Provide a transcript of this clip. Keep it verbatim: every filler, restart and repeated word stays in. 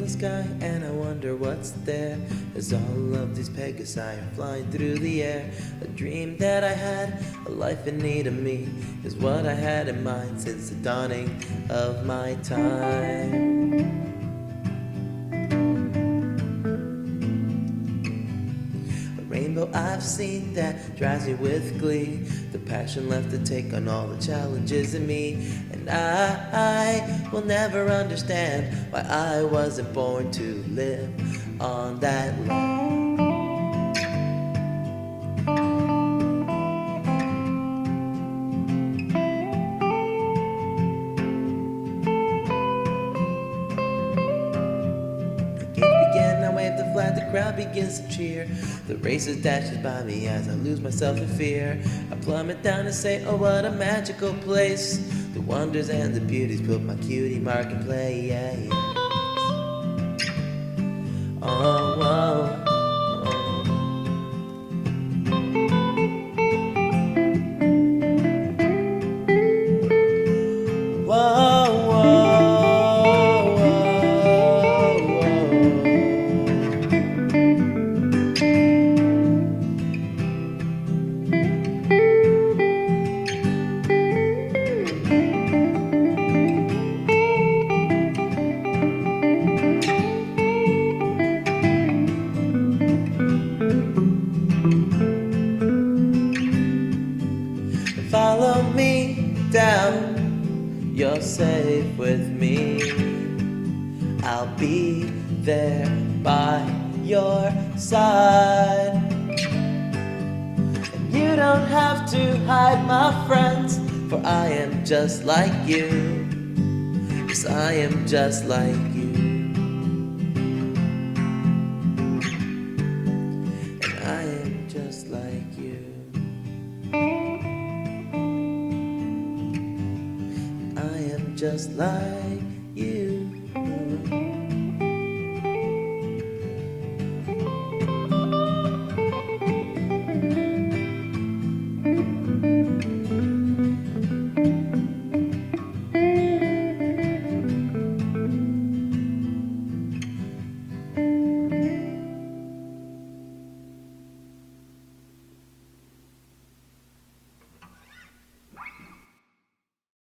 the sky and I wonder what's there. As all of these Pegasi are flying through the air. A dream that I had, a life in need of me, is what I had in mind since the dawning of my time. Rainbow I've seen that drives me with glee. The passion left to take on all the challenges in me. And I, I will never understand why I wasn't born to live on that land. Begin, I wave the flag, the crowd begins to cheer. The racer dashes by me as I lose myself in fear. I plummet down and say, oh what a magical place. The wonders and the beauties put my cutie mark in play, yeah, yeah. Oh, oh, oh. Whoa, whoa. Follow me down, you're safe with me. I'll be there by your side. And you don't have to hide, my friends, for I am just like you. Yes, I am just like you. And I am just like you. I am just like you.